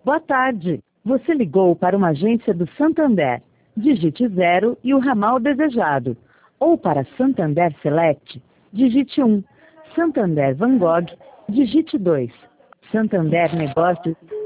Boa tarde. Você ligou para uma agência do Santander. Digite 0 e o ramal desejado. Ou para Santander Select, digite 1. Santander Van Gogh, digite 2. Santander Negócios.